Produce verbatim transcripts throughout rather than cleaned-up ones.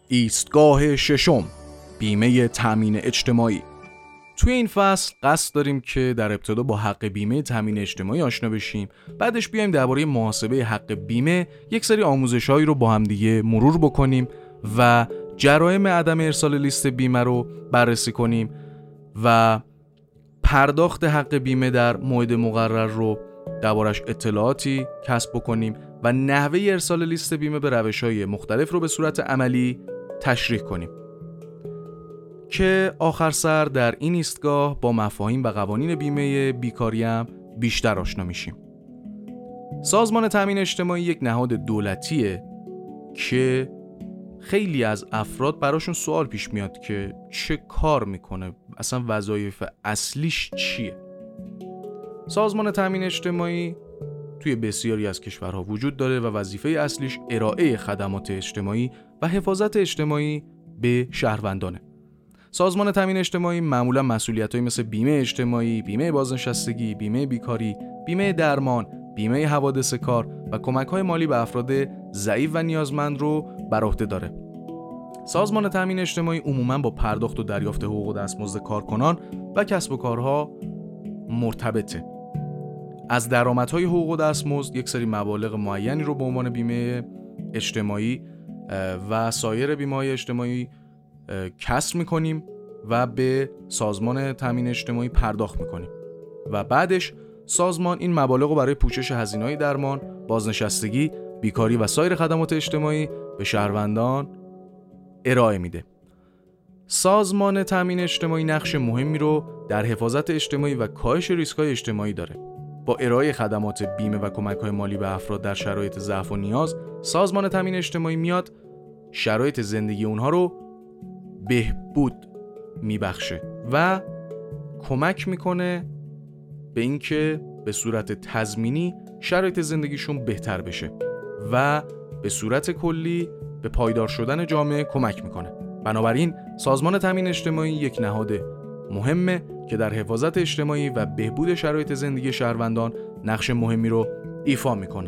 ایستگاه ششم، بیمه تامین اجتماعی. توی این فصل قصد داریم که در ابتدا با حق بیمه تامین اجتماعی آشنا بشیم، بعدش بیایم درباره محاسبه حق بیمه یک سری آموزش‌هایی رو با هم دیگه مرور بکنیم و جرایم عدم ارسال لیست بیمه رو بررسی کنیم و پرداخت حق بیمه در موعد مقرر رو دربارش اطلاعاتی کسب بکنیم و نحوه ارسال لیست بیمه به روش‌های مختلف رو به صورت عملی تشریح کنیم که آخر سر در این ایستگاه با مفاهیم و قوانین بیمه بیکاری هم بیشتر آشنا میشیم. سازمان تامین اجتماعی یک نهاد دولتیه که خیلی از افراد براشون سوال پیش میاد که چه کار میکنه، اصلا وظایف اصلیش چیه. سازمان تامین اجتماعی توی بسیاری از کشورها وجود داره و وظیفه اصلیش ارائه خدمات اجتماعی و حفاظت اجتماعی به شهروندانه. سازمان تامین اجتماعی معمولا مسئولیت‌هایی مثل بیمه اجتماعی، بیمه بازنشستگی، بیمه بیکاری، بیمه درمان، بیمه حوادث کار و کمک‌های مالی به افراد ضعیف و نیازمند رو بر عهده داره. سازمان تامین اجتماعی عموماً با پرداخت و دریافت حقوق و دستمزد کارکنان و کسب و کارها مرتبطه. از درآمدهای حقوق و دستمزد یک سری مبالغ معینی رو به عنوان بیمه اجتماعی و سایر بیمه‌های اجتماعی کسر می‌کنیم و به سازمان تامین اجتماعی پرداخت می‌کنیم و بعدش سازمان این مبالغ رو برای پوشش هزینه‌های درمان، بازنشستگی، بیکاری و سایر خدمات اجتماعی به شهروندان ارائه میده. سازمان تامین اجتماعی نقش مهمی رو در حفاظت اجتماعی و کاهش ریسک‌های اجتماعی داره. با ارائه خدمات بیمه و کمک‌های مالی به افراد در شرایط ضعف و نیاز، سازمان تامین اجتماعی میاد شرایط زندگی اونها رو بهبود میبخشه و کمک میکنه به اینکه به صورت تضمینی شرایط زندگیشون بهتر بشه و به صورت کلی به پایدار شدن جامعه کمک میکنه. بنابراین سازمان تامین اجتماعی یک نهاد مهمه که در حفاظت اجتماعی و بهبود شرایط زندگی شهروندان نقش مهمی رو ایفا میکنه.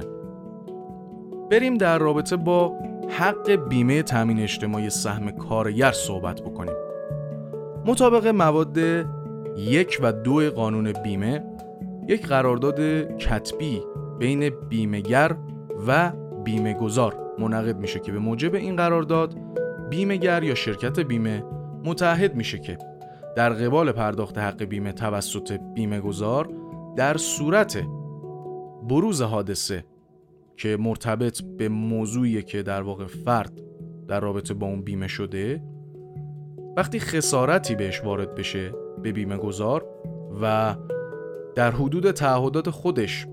بریم در رابطه با حق بیمه تامین اجتماعی سهم کارگر صحبت بکنیم. مطابق مواد یک و دو قانون بیمه، یک قرارداد کتبی بین بیمه‌گر و بیمه‌گذار منعقد میشه که به موجب این قرارداد بیمه‌گر یا شرکت بیمه متعهد میشه که در قبال پرداخت حق بیمه توسط بیمه‌گذار در صورت بروز حادثه که مرتبط به موضوعی که در واقع فرد در رابطه با اون بیمه شده، وقتی خسارتی بهش وارد بشه به بیمه گذار و در حدود تعهدات خودش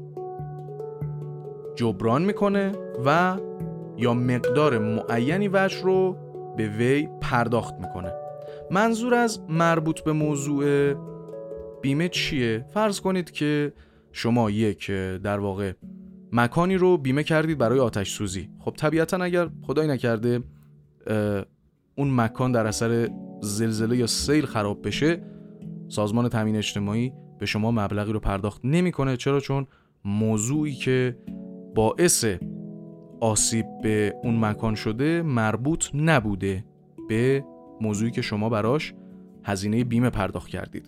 جبران میکنه و یا مقدار معینی وجه رو به وی پرداخت میکنه. منظور از مربوط به موضوع بیمه چیه؟ فرض کنید که شما یک در واقع مکانی رو بیمه کردید برای آتش سوزی. خب طبیعتاً اگر خدای نکرده اون مکان در اثر زلزله یا سیل خراب بشه، سازمان تامین اجتماعی به شما مبلغی رو پرداخت نمی‌کنه. چرا؟ چون موضوعی که باعث آسیب به اون مکان شده مربوط نبوده به موضوعی که شما براش هزینه بیمه پرداخت کردید.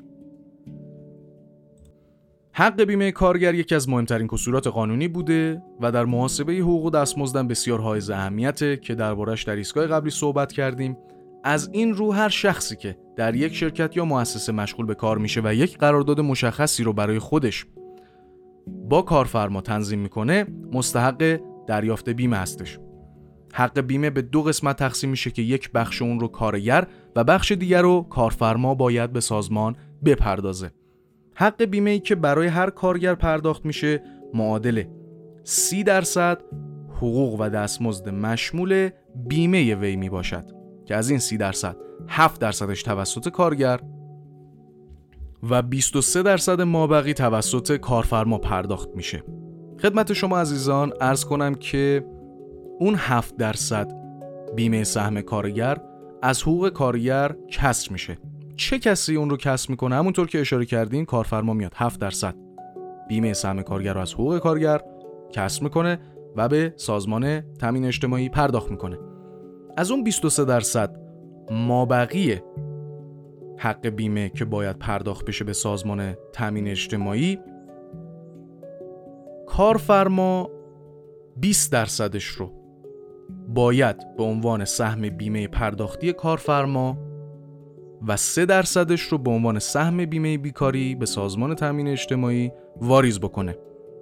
حق بیمه کارگر یکی از مهمترین کسورات قانونی بوده و در محاسبه حقوق و دستمزد بسیار حائز اهمیته که دربارش در ایستگاه قبلی صحبت کردیم. از این رو هر شخصی که در یک شرکت یا مؤسسه مشغول به کار میشه و یک قرارداد مشخصی رو برای خودش با کارفرما تنظیم میکنه، مستحق دریافت بیمه هستش. حق بیمه به دو قسمت تقسیم میشه که یک بخش اون رو کارگر و بخش دیگر رو کارفرما باید به سازمان بپردازه. حق بیمه‌ای که برای هر کارگر پرداخت میشه معادل سی درصد حقوق و دستمزد مشمول بیمه وی می باشد که از این سی درصد هفت درصدش توسط کارگر و بیست و سه درصد مابقی توسط کارفرما پرداخت میشه. خدمت شما عزیزان عرض کنم که اون هفت درصد بیمه سهم کارگر از حقوق کارگر کسر میشه. چه کسی اون رو کسر میکنه؟ همونطور که اشاره کردین کارفرما میاد هفت درصد بیمه سهم کارگر رو از حقوق کارگر کسر میکنه و به سازمان تامین اجتماعی پرداخت میکنه. از اون بیست و سه درصد مابقی حق بیمه که باید پرداخت بشه به سازمان تامین اجتماعی، کارفرما بیست درصدش رو باید به عنوان سهم بیمه پرداختی کارفرما و سه درصدش رو به عنوان سهم بیمه بیکاری به سازمان تامین اجتماعی واریز بکنه.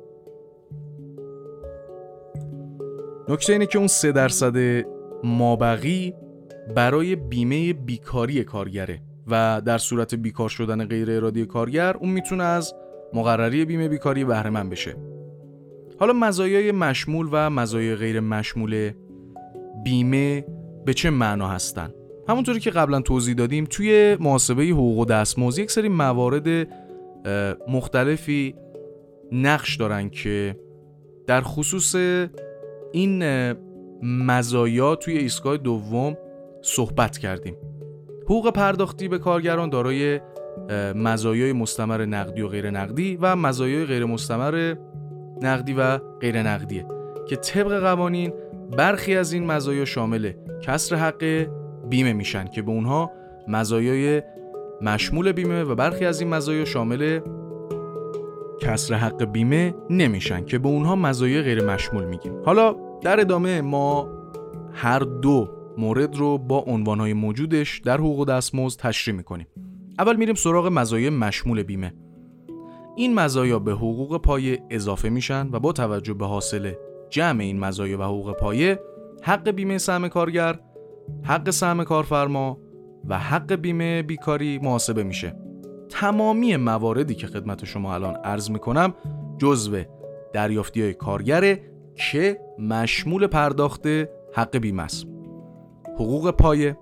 نکته اینه که اون سه درصد مابقی برای بیمه بیکاری کارگره و در صورت بیکار شدن غیر ارادی کارگر اون میتونه از مقرری بیمه بیکاری بهره مند بشه. حالا مزایای مشمول و مزایای غیر مشمول بیمه به چه معنا هستن؟ همونطوری که قبلا توضیح دادیم توی محاسبه حقوق و دستمزد یک سری موارد مختلفی نقش دارن که در خصوص این مزایا توی ایستگاه دوم صحبت کردیم. حقوق پرداختی به کارگران دارای مزایای مستمر نقدی و غیر نقدی و مزایای غیر مستمر نقدی و غیر نقدیه که طبق قوانین برخی از این مزایا شامل کسر حق بیمه میشن که به اونها مزایای مشمول بیمه و برخی از این مزایا شامل کسر حق بیمه نمیشن که به اونها مزایای غیر مشمول میگیم. حالا در ادامه ما هر دو مورد رو با عنوانهای موجودش در حقوق و دستمزد تشریح میکنیم. اول میریم سراغ مزایای مشمول بیمه. این مزایا به حقوق پایه اضافه میشن و با توجه به حاصل جمع این مزایا و حقوق پایه حق بیمه سهم کارگر، حق سهم کارفرما و حق بیمه بیکاری محاسبه میشه. تمامی مواردی که خدمت شما الان عرض میکنم جزو دریافتی‌های کارگره که مشمول پرداخت حق بیمه است. حقوق پایه،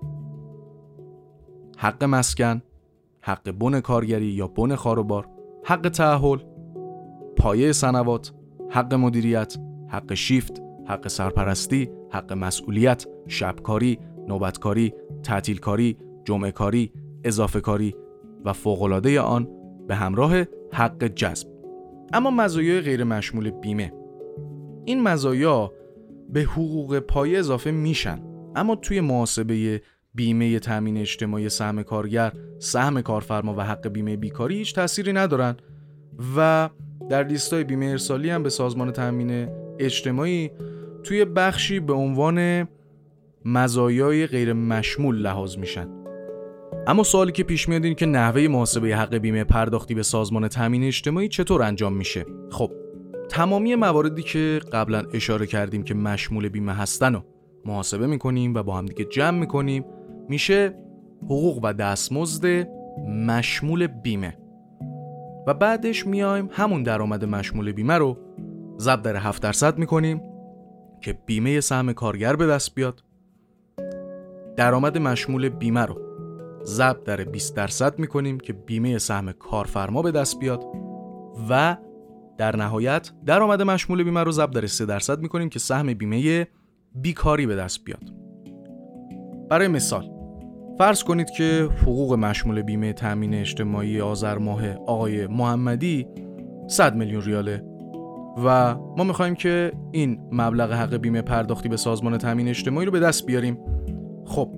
حق مسکن، حق بن کارگری یا بن خاروبار، حق تعهل، پایه سنوات، حق مدیریت، حق شیفت، حق سرپرستی، حق مسئولیت، شبکاری، نوبتکاری، تعطیلکاری، جمعه کاری، اضافه کاری و فوق‌العاده آن به همراه حق جذب. اما مزایای غیر مشمول بیمه، این مزایا به حقوق پایه اضافه میشن اما توی محاسبه بیمه تامین اجتماعی سهم کارگر، سهم کارفرما و حق بیمه بیکاری هیچ تأثیری ندارن و در لیستای بیمه ارسالی هم به سازمان تامین اجتماعی توی بخشی به عنوان مزایای غیر مشمول لحاظ میشن. اما سوالی که پیش میاد این که نحوه محاسبه حق بیمه پرداختی به سازمان تامین اجتماعی چطور انجام میشه؟ خب تمامی مواردی که قبلا اشاره کردیم که مشمول بیمه هستن رو محاسبه میکنیم و با هم دیگه جمع میکنیم، میشه حقوق و دستمزد مشمول بیمه و بعدش میایم همون درآمد مشمول بیمه رو ضرب در هفت درصد میکنیم که بیمه سهم کارگر به دست بیاد، درآمد مشمول بیمه رو ضرب در بیست درصد میکنیم که بیمه سهم کارفرما به دست بیاد و در نهایت درآمد مشمول بیمه رو ضرب در سه درصد میکنیم که سهم بیمه بیکاری به دست بیاد. برای مثال فرض کنید که حقوق مشمول بیمه تامین اجتماعی آذر ماه آقای محمدی صد میلیون ریاله و ما میخوایم که این مبلغ حق بیمه پرداختی به سازمان تامین اجتماعی رو به دست بیاریم. خب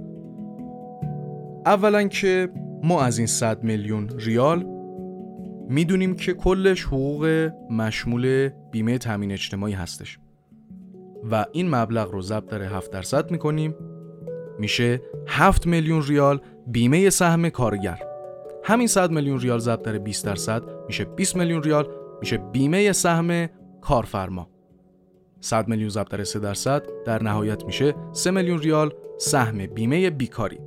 اولا که ما از این صد میلیون ریال میدونیم که کلش حقوق مشمول بیمه تامین اجتماعی هستش و این مبلغ رو ضرب در هفت درصد میکنیم، میشه هفت میلیون ریال بیمه سهم کارگر. همین صد میلیون ریال ضرب در بیست درصد میشه بیست میلیون ریال، میشه بیمه سهم کارفرما. صد میلیون ضرب در سه درصد در نهایت میشه سه میلیون ریال سهم بیمه بیکاری.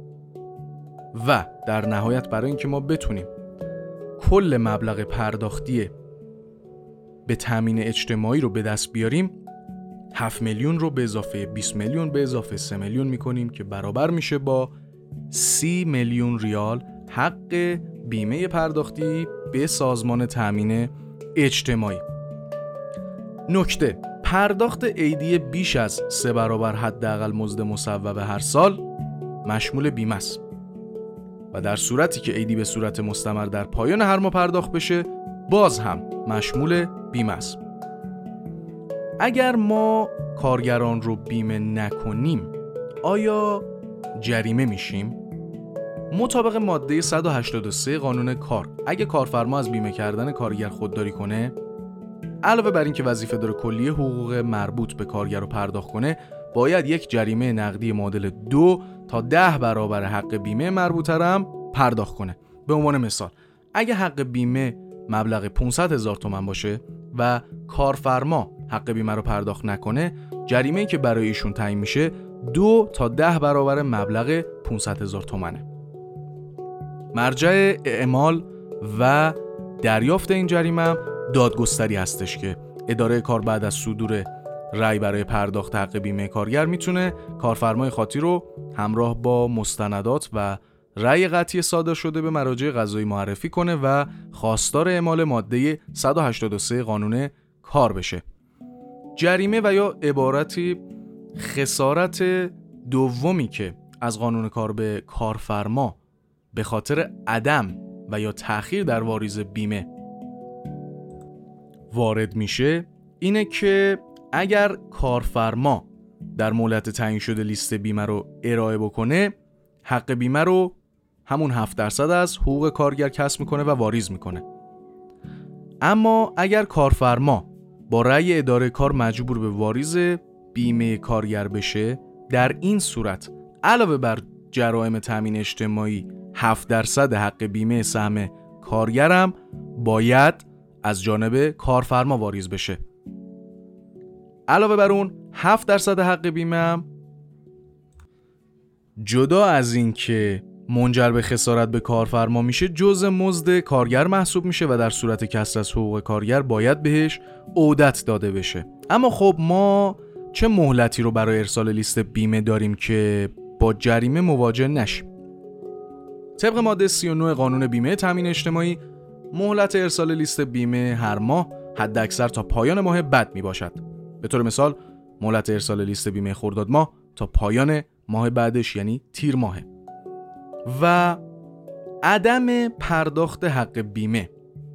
و در نهایت برای اینکه ما بتونیم کل مبلغ پرداختی به تامین اجتماعی رو به دست بیاریم، هفت میلیون رو به اضافه بیست میلیون به اضافه سه میلیون میکنیم که برابر میشه با سی میلیون ریال حق بیمه پرداختی به سازمان تامین اجتماعی. نکته: پرداخت عیدی بیش از سه برابر حداقل مزد مصوب هر سال مشمول بیمه است و در صورتی که عیدی به صورت مستمر در پایان هر ماه پرداخت بشه باز هم مشمول بیمه است. اگر ما کارگران رو بیمه نکنیم آیا جریمه میشیم؟ مطابق ماده صد و هشتاد و سه قانون کار، اگه کارفرما از بیمه کردن کارگر خودداری کنه، علاوه بر این که وظیفه داره کلیه حقوق مربوط به کارگر رو پرداخت کنه، باید یک جریمه نقدی معادل دو تا ده برابر حق بیمه مربوطه هم پرداخت کنه. به عنوان مثال، اگه حق بیمه مبلغ پانصد هزار تومان باشه و کارفرما حق بیمه رو پرداخت نکنه، جریمه‌ای که برای ایشون تعیین میشه دو تا ده برابر مبلغ پانصد هزار تومانه. مرجع اعمال و دریافت این جریمه هم دادگستری هستش که اداره کار بعد از صدور رأی برای پرداخت حق بیمه کارگر میتونه کارفرمای خاطی رو همراه با مستندات و رأی قطعی صادر شده به مراجع قضایی معرفی کنه و خواستار اعمال ماده صد و هشتاد و سه قانون کار بشه. جریمه و یا عبارتی خسارت دومی که از قانون کار به کارفرما به خاطر عدم و یا تأخیر در واریز بیمه وارد میشه اینه که اگر کارفرما در مهلت تعیین شده لیست بیمه رو ارائه بکنه، حق بیمه رو همون هفت درصد از حقوق کارگر کسب میکنه و واریز میکنه. اما اگر کارفرما با رأی اداره کار مجبور به واریز بیمه کارگر بشه، در این صورت علاوه بر جرائم تامین اجتماعی هفت درصد حق بیمه سهم کارگرم باید از جانب کارفرما واریز بشه. علاوه بر اون هفت درصد حق بیمه هم جدا از این که منجر به خسارت به کارفرما میشه، جزء مزد کارگر محسوب میشه و در صورت کسر از حقوق کارگر باید بهش عودت داده بشه. اما خب ما چه مهلتی رو برای ارسال لیست بیمه داریم که با جریمه مواجه نشیم؟ طبق ماده سی و نه قانون بیمه تامین اجتماعی، مهلت ارسال لیست بیمه هر ماه حد اکثر تا پایان ماه بعد می باشد. به طور مثال مهلت ارسال لیست بیمه خرداد ماه تا پایان ماه بعدش یعنی تیر ماهه. و عدم پرداخت حق بیمه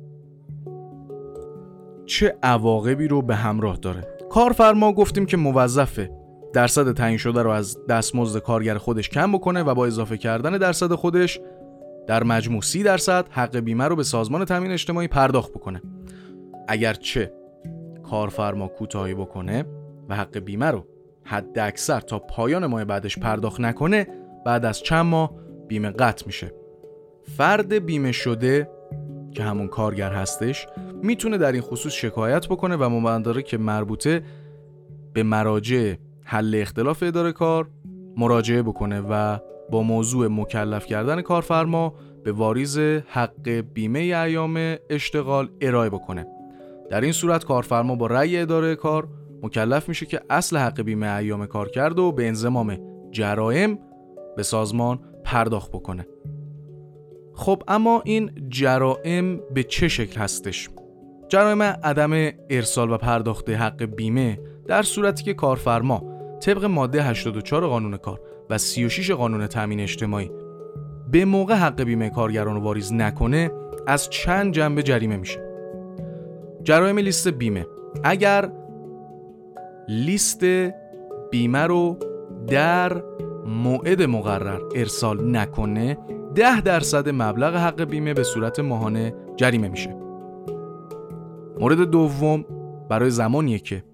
چه عواقبی رو به همراه داره؟ کارفرما گفتیم که موظفه درصد تعیین شده رو از دستمزد کارگر خودش کم بکنه و با اضافه کردن درصد خودش در مجموع سی درصد حق بیمه رو به سازمان تامین اجتماعی پرداخت بکنه. اگرچه کارفرما کوتاهی بکنه و حق بیمه رو حد اکثر تا پایان ماه بعدش پرداخت نکنه، بعد از چند ماه بیمه قطع میشه. فرد بیمه شده که همون کارگر هستش میتونه در این خصوص شکایت بکنه و مدارک مربوطه به مراجع حل اختلاف اداره کار مراجعه بکنه و با موضوع مکلف کردن کارفرما به واریز حق بیمه ایام اشتغال ارائه بکنه. در این صورت کارفرما با رأی اداره کار مکلف میشه که اصل حق بیمه ایام کار کرده و به انضمام جرائم به سازمان پرداخت بکنه. خب اما این جرائم به چه شکل هستش؟ جرائم عدم ارسال و پرداخت حق بیمه در صورتی که کارفرما طبق ماده هشتاد و چهار قانون کار و سی و شش قانون تامین اجتماعی به موقع حق بیمه کارگران رو واریز نکنه، از چند جنبه جریمه میشه. جرائم لیست بیمه: اگر لیست بیمه رو در موعد مقرر ارسال نکنه، ده درصد مبلغ حق بیمه به صورت ماهانه جریمه میشه. مورد دوم، برای زمانیه که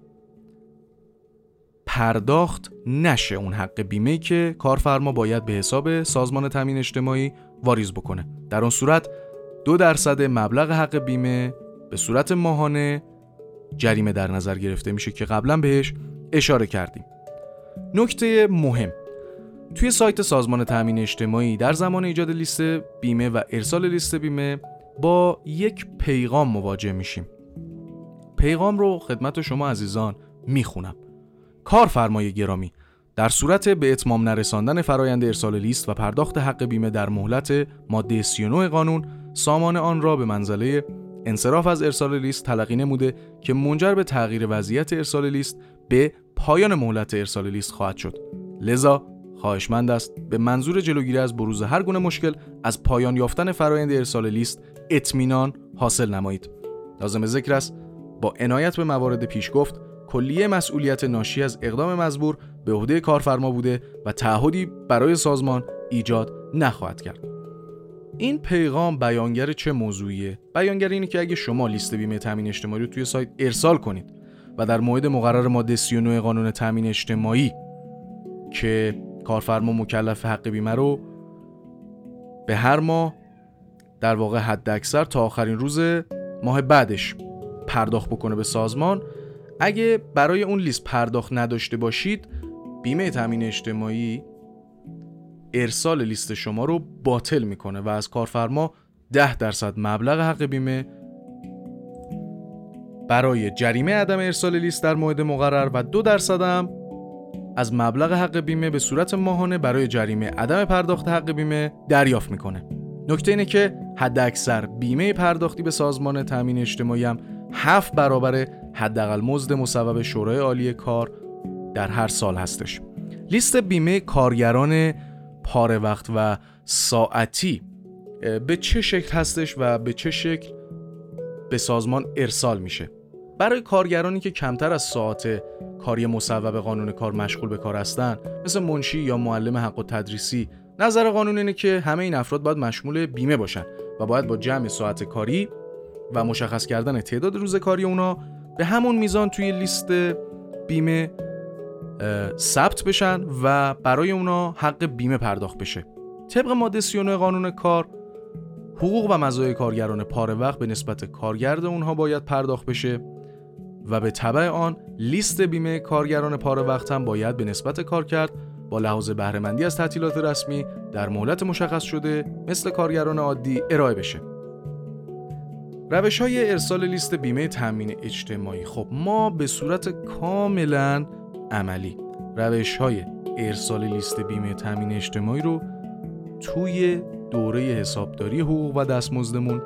پرداخت نشه اون حق بیمه‌ای که کارفرما باید به حساب سازمان تامین اجتماعی واریز بکنه. در اون صورت دو درصد مبلغ حق بیمه به صورت ماهانه جریمه در نظر گرفته میشه که قبلا بهش اشاره کردیم. نکته مهم: توی سایت سازمان تامین اجتماعی در زمان ایجاد لیست بیمه و ارسال لیست بیمه با یک پیغام مواجه میشیم. پیغام رو خدمت شما عزیزان میخونم. کارفرمای گرامی، در صورت به اتمام نرساندن فرایند ارسال لیست و پرداخت حق بیمه در مهلت ماده سی و نه قانون، سامان آن را به منزله انصراف از ارسال لیست تلقی نموده که منجر به تغییر وضعیت ارسال لیست به پایان مهلت ارسال لیست خواهد شد. لذا خواهشمند است به منظور جلوگیری از بروز هر گونه مشکل از پایان یافتن فرایند ارسال لیست اطمینان حاصل نمایید. لازم ذکر است با عنایت به موارد پیش گفت، کلیه مسئولیت ناشی از اقدام مزبور به عهده کارفرما بوده و تعهدی برای سازمان ایجاد نخواهد کرد. این پیغام بیانگر چه موضوعیه؟ بیانگر اینه که اگه شما لیست بیمه تامین اجتماعی رو توی سایت ارسال کنید و در موعد مقرر ماده سی و نه قانون تامین اجتماعی که کارفرما مکلف حق بیمه رو به هر ماه در واقع حد اکثر تا آخرین روز ماه بعدش پرداخت بکنه به سازمان، اگه برای اون لیست پرداخت نداشته باشید، بیمه تامین اجتماعی ارسال لیست شما رو باطل میکنه و از کارفرما ده درصد مبلغ حق بیمه برای جریمه عدم ارسال لیست در موعد مقرر و دو درصد هم از مبلغ حق بیمه به صورت ماهانه برای جریمه عدم پرداخت حق بیمه دریافت میکنه. نکته اینه که حد اکثر بیمه پرداختی به سازمان تامین اجتماعی هم هفت برابر حداقل مزد مصوب شورای عالی کار در هر سال هستش. لیست بیمه کارگران پاره وقت و ساعتی به چه شکل هستش و به چه شکل به سازمان ارسال میشه؟ برای کارگرانی که کمتر از ساعت کاری مصوب قانون کار مشغول به کار هستن، مثل منشی یا معلم حق و تدریسی، نظر قانون اینه که همه این افراد باید مشمول بیمه باشن و باید با جمع ساعت کاری و مشخص کردن تعداد روز کاری اونا به همون میزان توی لیست بیمه ثبت بشن و برای اونا حق بیمه پرداخت بشه. طبق ماده سی و نه قانون کار، حقوق و مزایای کارگران پاره وقت به نسبت کارگرد اونها باید پرداخت بشه و به تبع آن لیست بیمه کارگران پاره وقت هم باید به نسبت کارکرد با لحاظ بهره مندی از تعطیلات رسمی در مهلت مشخص شده مثل کارگران عادی ارائه بشه. روش‌های ارسال لیست بیمه تامین اجتماعی، خب ما به صورت کاملا عملی روش‌های ارسال لیست بیمه تامین اجتماعی رو توی دوره حسابداری حقوق و دستمزدمون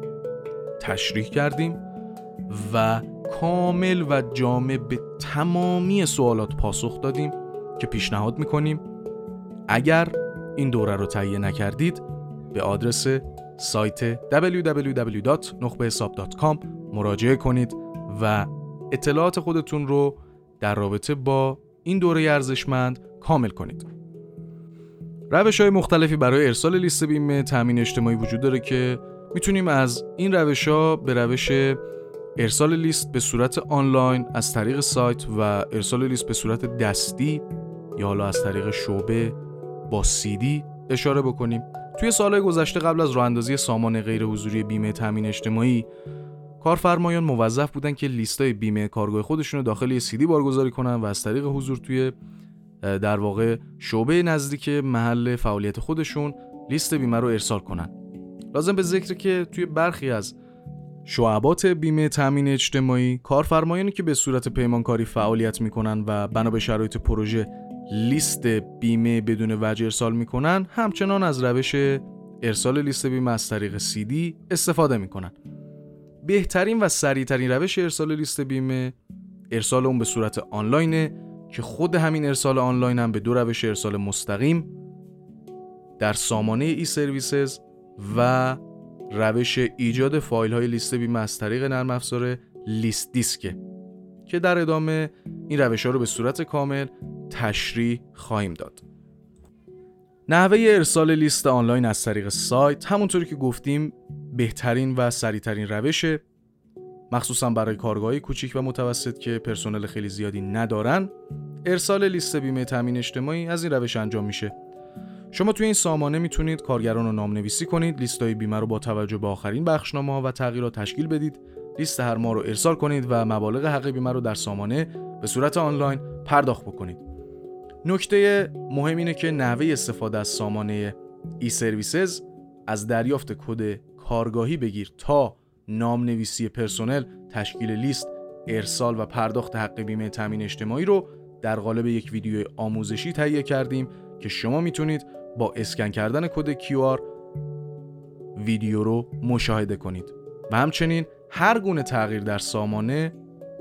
تشریح کردیم و کامل و جامع به تمامی سوالات پاسخ دادیم که پیشنهاد میکنیم اگر این دوره رو تهیه نکردید به آدرس سایت دبلیو دبلیو دبلیو دات نخبه حساب دات کام مراجعه کنید و اطلاعات خودتون رو در رابطه با این دوره ارزشمند کامل کنید. روش‌های مختلفی برای ارسال لیست بیمه تامین اجتماعی وجود داره که میتونیم از این روش‌ها به روش ارسال لیست به صورت آنلاین از طریق سایت و ارسال لیست به صورت دستی یا حالا از طریق شعبه با سیدی اشاره بکنیم. توی سالهای گذشته قبل از راه اندازی سامان غیر حضوری بیمه تامین اجتماعی، کارفرمایان موظف بودن که لیستای بیمه کارگاه خودشون رو داخل سیدی بارگذاری کنن و از طریق حضور توی در واقع شعبه نزدیک محل فعالیت خودشون لیست بیمه رو ارسال کنن. لازم به ذکر که توی برخی از شعبات بیمه تامین اجتماعی، کارفرمایانی که به صورت پیمانکاری فعالیت میکنن و بنا به شرایط پروژه لیست بیمه بدون وجه ارسال میکنن، همچنان از روش ارسال لیست بیمه از طریق سیدی استفاده میکنن. بهترین و سریعترین روش ارسال لیست بیمه ارسال اون به صورت آنلاینه که خود همین ارسال آنلاین هم به دو روش ارسال مستقیم در سامانه ای سرویسز و روش ایجاد فایل های لیست بیمه از طریق نرم افزار لیست دیسک که در ادامه این روش ها رو به صورت کامل تشریح خواهیم داد. نحوه ارسال لیست آنلاین از طریق سایت همونطوری که گفتیم بهترین و سریعترین روشه، مخصوصا برای کارگاه‌های کوچیک و متوسط که پرسنل خیلی زیادی ندارن. ارسال لیست بیمه تامین اجتماعی از این روش انجام میشه. شما توی این سامانه میتونید کارگران رو نام‌نویسی کنید، لیست‌های بیمه رو با توجه به آخرین بخشنامه‌ها و تغییرات تشکیل بدید، لیست هر ماه رو ارسال کنید و مبالغ حق بیمه رو در سامانه به صورت آنلاین پرداخت بکنید. نکته مهم اینه که نحوه استفاده از سامانه ای سرویسز از دریافت کد کارگاهی بگیر تا نام‌نویسی پرسنل، تشکیل لیست، ارسال و پرداخت حق بیمه تامین اجتماعی رو در قالب یک ویدیو آموزشی تهیه کردیم که شما میتونید با اسکن کردن کد کیو آر ویدیو رو مشاهده کنید و همچنین هر گونه تغییر در سامانه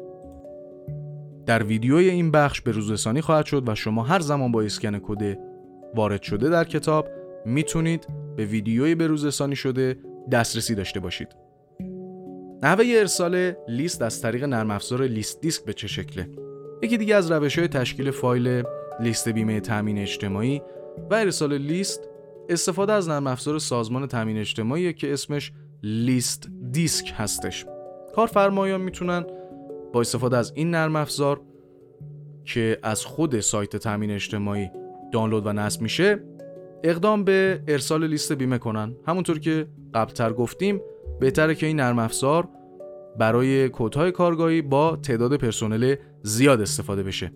در ویدیوی این بخش به روز رسانی خواهد شد و شما هر زمان با اسکن کد وارد شده در کتاب میتونید به ویدیوی به روز رسانی شده دسترسی داشته باشید. نحوه ارسال لیست از طریق نرم افزار لیست دیسک به چه شکله؟ یکی دیگه از روش‌های تشکیل فایل لیست بیمه تامین اجتماعی و ارسال لیست استفاده از نرم افزار سازمان تامین اجتماعی که اسمش لیست دیسک هستش. کارفرمایان میتونن با استفاده از این نرم افزار که از خود سایت تامین اجتماعی دانلود و نصب میشه اقدام به ارسال لیست بیمه کنن. همونطور که قبلتر گفتیم بهتره که این نرم افزار برای کدهای کارگاهی با تعداد پرسنل زیاد استفاده بشه.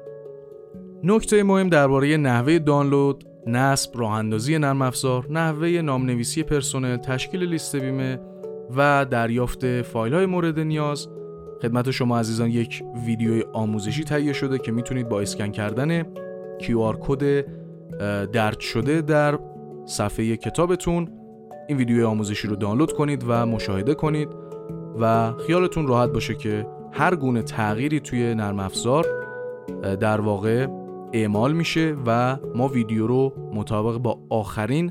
نکته مهم درباره نحوه دانلود، نصب، راه اندازی نرم افزار، نحوه نامنویسی پرسنل، تشکیل لیست بیمه و دریافت فایل‌های مورد نیاز. خدمت شما عزیزان یک ویدیوی آموزشی تهیه شده که میتونید با اسکن کردن کیو آر کد درج شده در صفحه کتابتون این ویدیوی آموزشی رو دانلود کنید و مشاهده کنید و خیالتون راحت باشه که هر گونه تغییری توی نرم افزار در واقع اعمال میشه و ما ویدیو رو مطابق با آخرین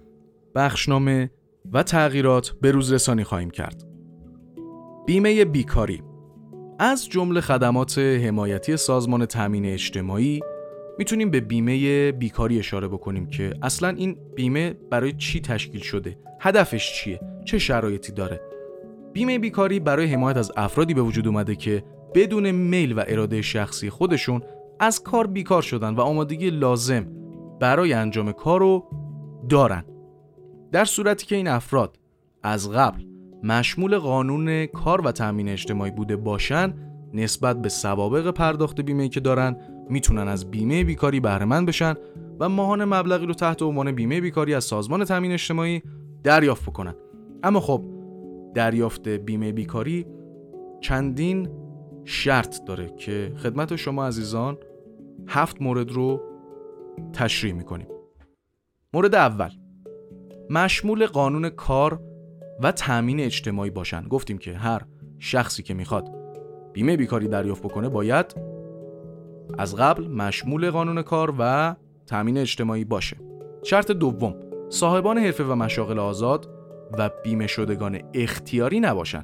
بخشنامه و تغییرات به روز رسانی خواهیم کرد. بیمه بیکاری از جمله خدمات حمایتی سازمان تامین اجتماعی میتونیم به بیمه بیکاری اشاره بکنیم که اصلا این بیمه برای چی تشکیل شده، هدفش چیه، چه شرایطی داره. بیمه بیکاری برای حمایت از افرادی به وجود اومده که بدون میل و اراده شخصی خودشون از کار بیکار شدن و آمادگی لازم برای انجام کار رو دارن. در صورتی که این افراد از قبل مشمول قانون کار و تامین اجتماعی بوده باشن، نسبت به سوابق پرداخت بیمه‌ای که دارن میتونن از بیمه بیکاری بهره مند بشن و ماهانه مبلغی رو تحت عنوان بیمه بیکاری از سازمان تامین اجتماعی دریافت بکنن. اما خب دریافت بیمه بیکاری چندین شرط داره که خدمت شما عزیزان هفت مورد رو تشریح میکنیم. مورد اول، مشمول قانون کار و تامین اجتماعی باشن. گفتیم که هر شخصی که میخواد بیمه بیکاری دریافت بکنه باید از قبل مشمول قانون کار و تامین اجتماعی باشه. شرط دوم، صاحبان حرفه و مشاغل آزاد و بیمه شدگان اختیاری نباشند.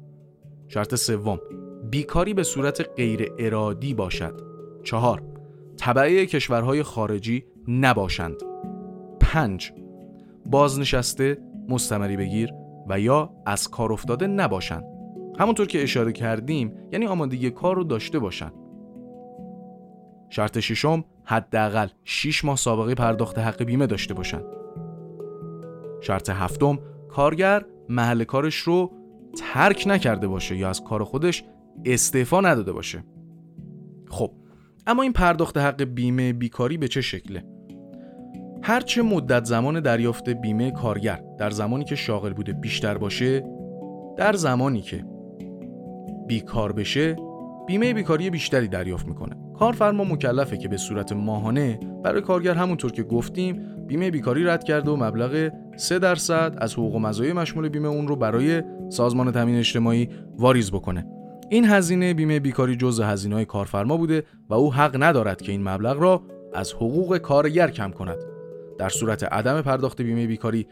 شرط سوم، بیکاری به صورت غیر ارادی باشد. چهار، تبعه کشورهای خارجی نباشند. پنج، بازنشسته، مستمری بگیر و یا از کار افتاده نباشند. همونطور که اشاره کردیم یعنی آمادگی کار رو داشته باشن. شرط ششم، حداقل شش ماه سابقه پرداخت حق بیمه داشته باشن. شرط هفتم، کارگر محل کارش رو ترک نکرده باشه یا از کار خودش استعفا نداده باشه. خب اما این پرداخت حق بیمه بیکاری به چه شکله؟ هرچه مدت زمان دریافت بیمه کارگر در زمانی که شاغل بوده بیشتر باشه، در زمانی که بیکار بشه بیمه بیکاری بیشتری دریافت میکنه. کارفرما مکلفه که به صورت ماهانه برای کارگر همونطور که گفتیم بیمه بیکاری رد کرده و مبلغ سه درصد از حقوق و مزایای مشمول بیمه اون رو برای سازمان تامین اجتماعی واریز بکنه. این هزینه بیمه بیکاری جزء هزینه‌های کارفرما بوده و او حق ندارد که این مبلغ را از حقوق کارگر کم کند. در صورت عدم پرداخت بیمه بیکاری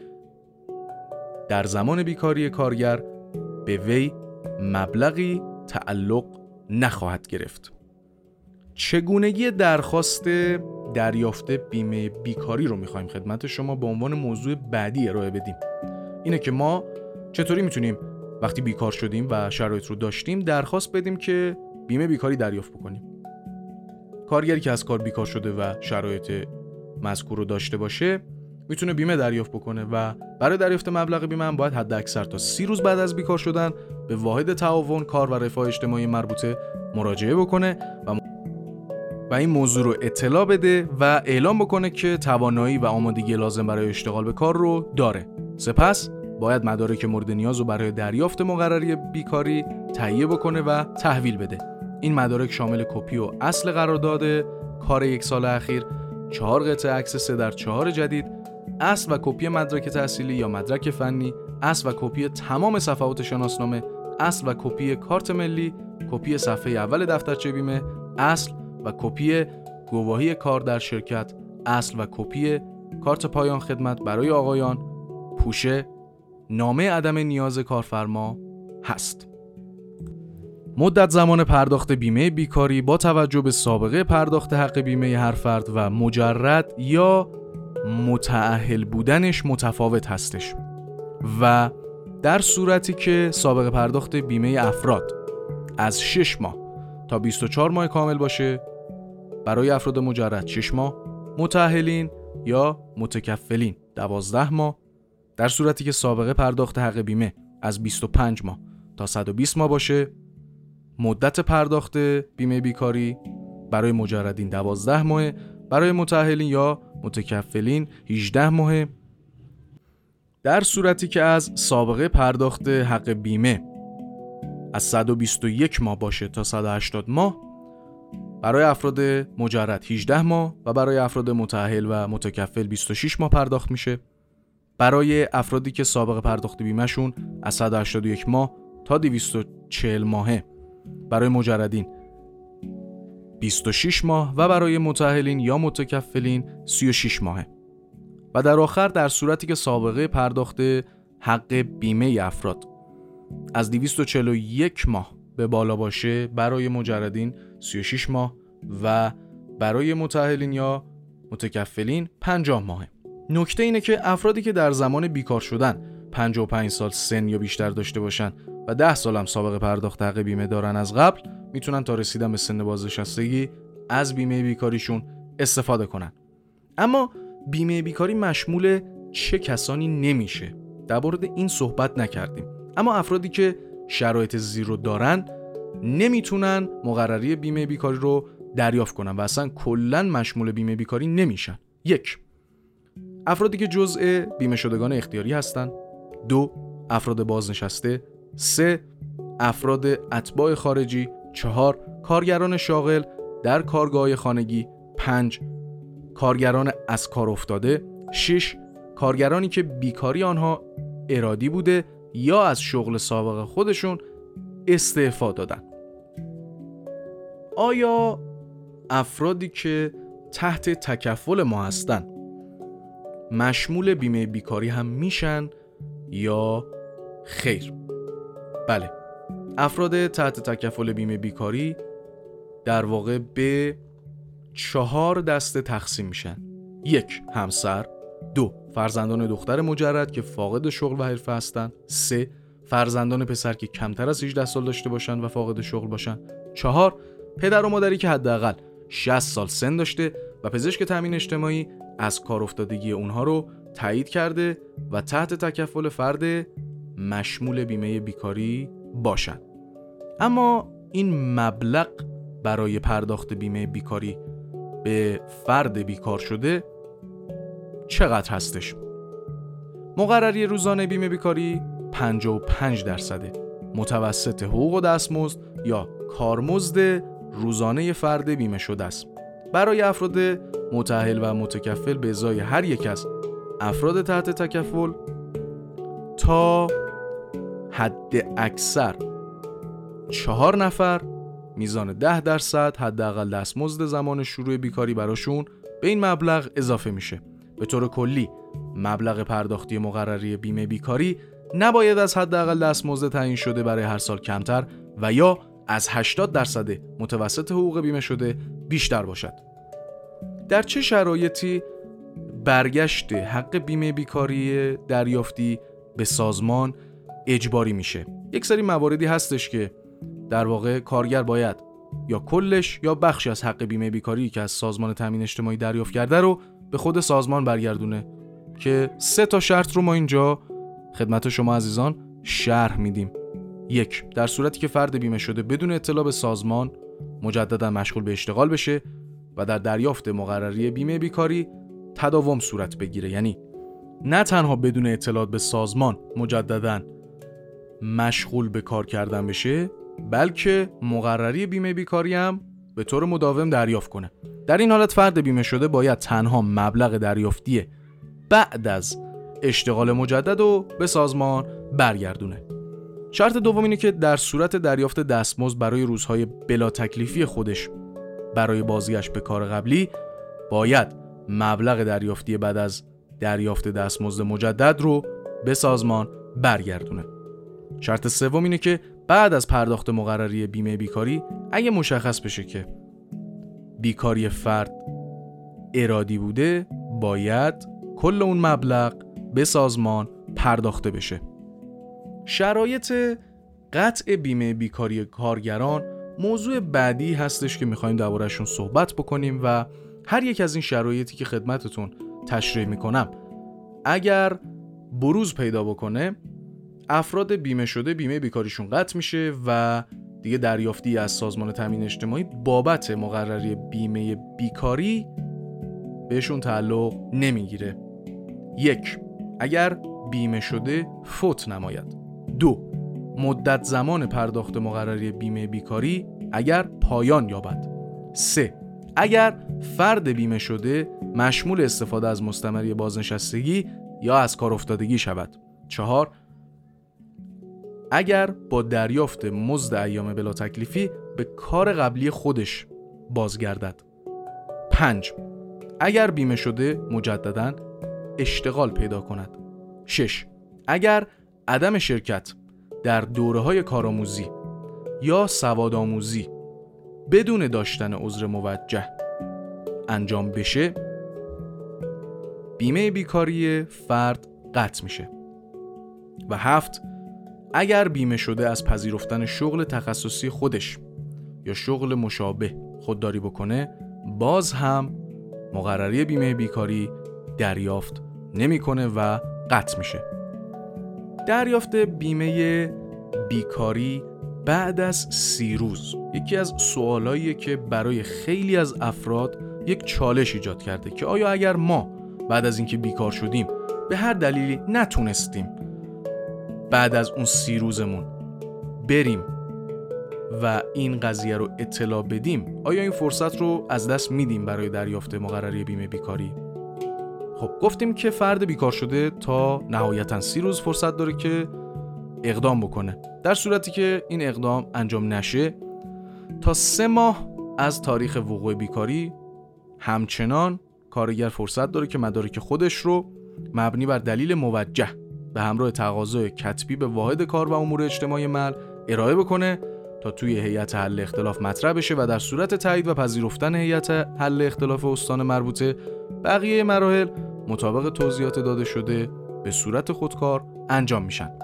در زمان بیکاری کارگر به وی مبلغی تعلق نخواهد گرفت. چگونگی درخواست دریافت بیمه بیکاری رو میخوایم خدمت شما به عنوان موضوع بعدی ارائه بدیم. اینه که ما چطوری میتونیم وقتی بیکار شدیم و شرایط رو داشتیم درخواست بدیم که بیمه بیکاری دریافت بکنیم. کارگری که از کار بیکار شده و شرایط مذکور رو داشته باشه میتونه بیمه دریافت بکنه و برای دریافت مبلغ بیمه هم باید حد اکثر تا سی روز بعد از بیکار شدن به واحد تعاون کار و رفاه اجتماعی مربوطه مراجعه بکنه و و این موضوع رو اطلاع بده و اعلام بکنه که توانایی و آمادگی لازم برای اشتغال به کار رو داره. سپس باید مدارک مورد نیاز رو برای دریافت مقرری بیکاری تهیه بکنه و تحویل بده. این مدارک شامل کپی و اصل قرارداد کار یک سال اخیر، چهار قطعه عکس سه در چهار جدید، اصل و کپی مدرک تحصیلی یا مدرک فنی، اصل و کپی تمام صفحات شناسنامه، اصل و کپی کارت ملی، کپی صفحه اول دفترچه بیمه، اصل و کپی گواهی کار در شرکت، اصل و کپی کارت پایان خدمت برای آقایان، پوشه، نامه عدم نیاز کارفرما هست. مدت زمان پرداخت بیمه بیکاری با توجه به سابقه پرداخت حق بیمه هر فرد و مجرد یا متأهل بودنش متفاوت هستش و در صورتی که سابقه پرداخت بیمه افراد از شش ماه تا بیست و چهار ماه کامل باشه، برای افراد مجرد شش ماه، متأهلین یا متکفلین دوازده ماه. در صورتی که سابقه پرداخت حق بیمه از بیست و پنج ماه تا صد و بیست ماه باشه، مدت پرداخت بیمه بیکاری برای مجردین دوازده ماه، برای متأهلین یا متکفلین هجده ماه. در صورتی که از سابقه پرداخت حق بیمه از صد و بیست و یک ماه باشه تا صد و هشتاد ماه، برای افراد مجرد هجده ماه و برای افراد متأهل و متکفل بیست و شش ماه پرداخت میشه. برای افرادی که سابقه پرداخت بیمهشون از صد و هشتاد و یک ماه تا دویست و چهل ماهه، برای مجردین بیست و شش ماه و برای متأهلین یا متکفلین سی و شش ماهه. و در آخر در صورتی که سابقه پرداخت حق بیمه افراد از دویست و چهل و یک ماه به بالا باشه، برای مجردین سی و شش ماه و برای متأهلین یا متکفلین پنجاه ماهه. نکته اینه که افرادی که در زمان بیکار شدن پنجاه و پنج سال سن یا بیشتر داشته باشن و ده سال هم سابقه پرداخت حق بیمه دارن از قبل، میتونن تا رسیدن به سن بازنشستگی از بیمه بیکاریشون استفاده کنن. اما بیمه بیکاری مشمول چه کسانی نمیشه؟ در مورد این صحبت نکردیم. اما افرادی که شرایط زیر رو دارن نمیتونن مقرری بیمه بیکاری رو دریافت کنن و اصلا کلن مشمول بیمه بیکاری نمیشن. یک، افرادی که جزء بیمه شدگان اختیاری هستن. دو، افراد بازنشسته. سه، افراد اتباع خارجی. چهار، کارگران شاغل در کارگاه خانگی. پنج، کارگران از کار افتاده. شش، کارگرانی که بیکاری آنها ارادی بوده یا از شغل سابق خودشون استعفا دادن. آیا افرادی که تحت تکفل ما هستن مشمول بیمه بیکاری هم میشن یا خیر؟ بله، افراد تحت تکفل بیمه بیکاری در واقع به چهار دسته تقسیم میشن. یک، همسر. دو، فرزندان دختر مجرد که فاقد شغل و حرفه هستن. سه، فرزندان پسر که کمتر از هجده سال داشته باشن و فاقد شغل باشن. چهار، پدر و مادری که حداقل شصت سال سن داشته و پزشک تامین اجتماعی از کار افتادگی اونها رو تایید کرده و تحت تکفل فرد مشمول بیمه بیکاری باشن. اما این مبلغ برای پرداخت بیمه بیکاری به فرد بیکار شده چقدر هستش؟ مقرری روزانه بیمه بیکاری پنجاه و پنج درصده. متوسط حقوق و دستمزد یا کارمزد روزانه فرد بیمه شده است. برای افراد متأهل و متکفل به ازای هر یک از افراد تحت تکفل تا حد اکثر چهار نفر میزان ده درصد حداقل دستمزد زمان شروع بیکاری براشون به این مبلغ اضافه میشه. به طور کلی مبلغ پرداختی مقرری بیمه بیکاری نباید از حداقل دستمزد تعیین شده برای هر سال کمتر و یا از هشتاد درصد متوسط حقوق بیمه شده بیشتر باشد. در چه شرایطی برگشت حق بیمه بیکاری دریافتی به سازمان اجباری میشه؟ یک سری مواردی هستش که در واقع کارگر باید یا کلش یا بخشی از حق بیمه بیکاری که از سازمان تامین اجتماعی دریافت کرده رو به خود سازمان برگردونه که سه تا شرط رو ما اینجا خدمت شما عزیزان شرح میدیم. یک، در صورتی که فرد بیمه شده بدون اطلاع به سازمان مجددا مشغول به اشتغال بشه و در دریافت مقرری بیمه بیکاری تداوم صورت بگیره، یعنی نه تنها بدون اطلاع به سازمان مجددا مشغول به کار کردن بشه، بلکه مقرری بیمه بیکاری هم به طور مداوم دریافت کنه. در این حالت فرد بیمه شده باید تنها مبلغ دریافتی بعد از اشتغال مجدد رو به سازمان برگردونه. شرط دوم اینه که در صورت دریافت دستمزد برای روزهای بلا تکلیفی خودش برای بازگشت به کار قبلی باید مبلغ دریافتی بعد از دریافت دستمزد مجدد رو به سازمان برگردونه. شرط سوم اینه که بعد از پرداخت مقرری بیمه بیکاری اگه مشخص بشه که بیکاری فرد ارادی بوده، باید کل اون مبلغ به سازمان پرداخته بشه. شرایط قطع بیمه بیکاری کارگران موضوع بعدی هستش که میخوایم درباره‌شون صحبت بکنیم و هر یک از این شرایطی که خدمتتون تشریح میکنم اگر بروز پیدا بکنه، افراد بیمه شده بیمه بیکاریشون قطع میشه و دیگه دریافتی از سازمان تامین اجتماعی بابت مقرری بیمه بیکاری بهشون تعلق نمیگیره. یک، اگر بیمه شده فوت نماید. دو، مدت زمان پرداخت مقرری بیمه بیکاری اگر پایان یابد. سه، اگر فرد بیمه شده مشمول استفاده از مستمری بازنشستگی یا از کار افتادگی شود. چهار، اگر با دریافت مزد ایام بلا تکلیفی به کار قبلی خودش بازگردد. پنج، اگر بیمه شده مجدداً اشتغال پیدا کند. شش، اگر عدم شرکت در دوره‌های کارآموزی یا سوادآموزی بدون داشتن عذر موجه انجام بشه، بیمه بیکاری فرد قطع میشه. و هفت، اگر بیمه شده از پذیرفتن شغل تخصصی خودش یا شغل مشابه خودداری بکنه، باز هم مقرری بیمه بیکاری دریافت نمیکنه و قطع میشه. دریافت بیمه بیکاری بعد از سی روز یکی از سوالاییه که برای خیلی از افراد یک چالش ایجاد کرده که آیا اگر ما بعد از اینکه بیکار شدیم به هر دلیلی نتونستیم بعد از اون سی روزمون بریم و این قضیه رو اطلاع بدیم، آیا این فرصت رو از دست میدیم برای دریافت مقرری بیمه بیکاری؟ خب گفتیم که فرد بیکار شده تا نهایتاً سی روز فرصت داره که اقدام بکنه. در صورتی که این اقدام انجام نشه، تا سه ماه از تاریخ وقوع بیکاری همچنان کارگر فرصت داره که مدارک خودش رو مبنی بر دلیل موجه به همراه تقاضای کتبی به واحد کار و امور اجتماعی محل ارائه بکنه تا توی هیئت حل اختلاف مطرح بشه و در صورت تایید و پذیرفتن هیئت حل اختلاف استان مربوطه بقیه مراحل مطابق توضیحات داده شده به صورت خودکار انجام میشن.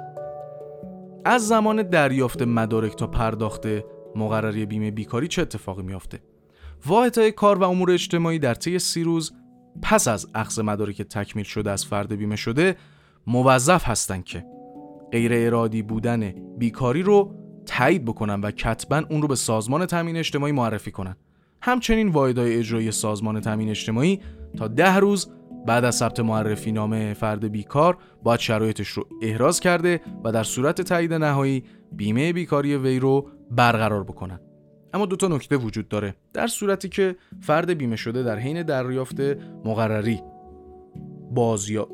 از زمان دریافت مدارک تا پرداخت مقرری بیمه بیکاری چه اتفاقی میافته؟ واحدهای کار و امور اجتماعی در طی سی روز پس از اخذ مدارک تکمیل شده از فرد بیمه شده موظف هستند که غیر ارادی بودن بیکاری رو تایید بکنن و کتباً اون رو به سازمان تامین اجتماعی معرفی کنن. همچنین واحدهای اجرایی سازمان تامین اجتماعی تا ده روز بعد از ثبت معرفی نامه فرد بیکار باید شرایطش رو احراز کرده و در صورت تایید نهایی بیمه بیکاری وی رو برقرار بکنن. اما دو تا نکته وجود داره. در صورتی که فرد بیمه شده در حین دریافت مقرری باز یا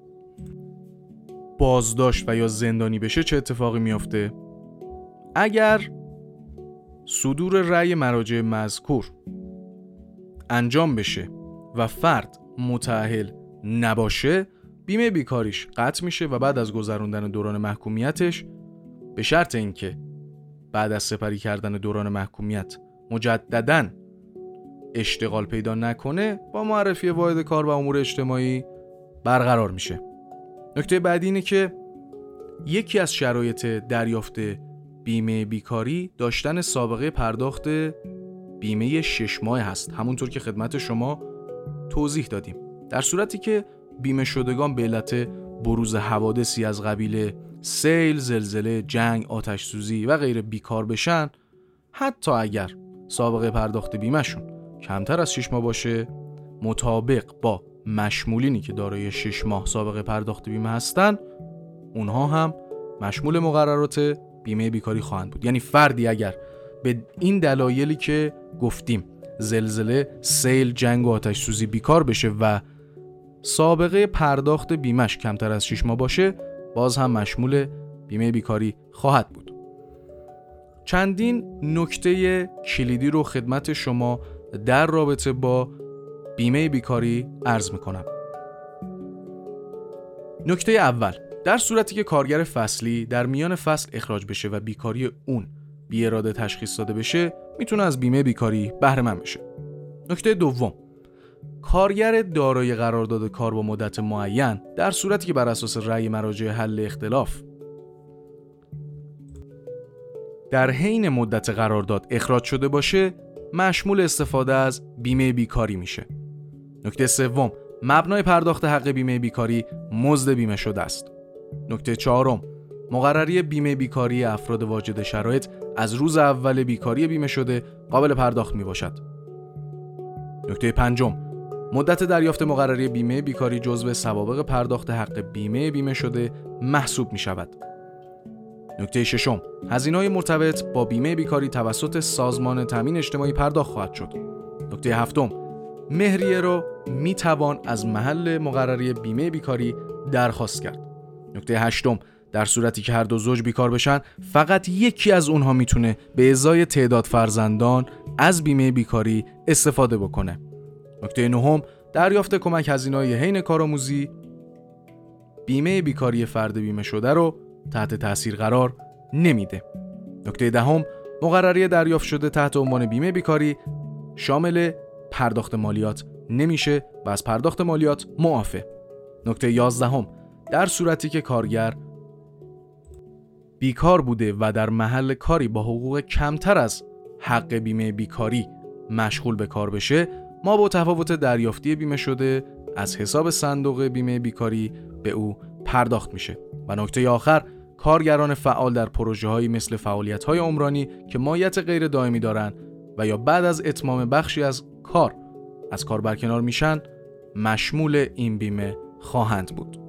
بازداشت و یا زندانی بشه چه اتفاقی میافته؟ اگر صدور رأی مراجع مذکور انجام بشه و فرد متأهل نباشه، بیمه بیکاریش قطع میشه و بعد از گذراندن دوران محکومیتش به شرط اینکه بعد از سپری کردن دوران محکومیت مجدداً اشتغال پیدا نکنه با معرفی واحد کار و امور اجتماعی برقرار میشه. نکته بعدی اینه که یکی از شرایط دریافت بیمه بیکاری داشتن سابقه پرداخت بیمه شش ماه هست، همونطور که خدمت شما توضیح دادیم. در صورتی که بیمه شدگان به علت بروز حوادثی از قبیل سیل، زلزله، جنگ، آتش سوزی و غیره بیکار بشن، حتی اگر سابقه پرداخت بیمهشون کمتر از شش ماه باشه، مطابق با مشمولینی که دارای شش ماه سابقه پرداخت بیمه هستن، اونها هم مشمول مقررات بیمه بیکاری خواهند بود. یعنی فردی اگر به این دلایلی که گفتیم، زلزله، سیل، جنگ و آتش سوزی بیکار بشه و سابقه پرداخت بیمهش کمتر از شش ماه باشه، باز هم مشمول بیمه بیکاری خواهد بود. چندین نکته کلیدی رو خدمت شما در رابطه با بیمه بیکاری عرض میکنم. نکته اول، در صورتی که کارگر فصلی در میان فصل اخراج بشه و بیکاری اون بی اراده تشخیص داده بشه، میتونه از بیمه بیکاری بهره مند بشه. نکته دوم، کارگر دارای قرارداد کار با مدت معین در صورتی که بر اساس رأی مراجع حل اختلاف در حین مدت قرارداد اخراج شده باشه، مشمول استفاده از بیمه بیکاری میشه. نکته سوم، مبنای پرداخت حق بیمه بیکاری مزد بیمه شده است. نکته چهارم، مقرری بیمه بیکاری افراد واجد شرایط از روز اول بیکاری بیمه شده قابل پرداخت می باشد. نکته پنجم، مدت دریافت مقرری بیمه بیکاری جزو سوابق پرداخت حق بیمه بیمه شده محسوب می شود. نکته ششم، هزینه‌های مرتبط با بیمه بیکاری توسط سازمان تامین اجتماعی پرداخت خواهد شد. نکته هفتم، مهریه را می توان از محل مقرری بیمه بیکاری درخواست کرد. نکته هشتم، در صورتی که هر دو زوج بیکار بشن، فقط یکی از اونها میتونه به ازای تعداد فرزندان از بیمه بیکاری استفاده بکنه. نکته نهم، دریافت کمک هزینه‌های حین کارآموزی بیمه بیکاری فرد بیمه شده رو تحت تاثیر قرار نمیده. نکته دهم، مقرری دریافت شده تحت عنوان بیمه بیکاری شامل پرداخت مالیات نمیشه و از پرداخت مالیات معافه. نکته یازدهم، در صورتی که کارگر بیکار بوده و در محل کاری با حقوق کمتر از حق بیمه بیکاری مشغول به کار بشه، ما با تفاوت دریافتی بیمه شده از حساب صندوق بیمه بیکاری به او پرداخت میشه. و نکته آخر، کارگران فعال در پروژه‌هایی مثل فعالیت‌های عمرانی که ماهیت غیر دائمی دارن و یا بعد از اتمام بخشی از کار از کار برکنار میشن، مشمول این بیمه خواهند بود.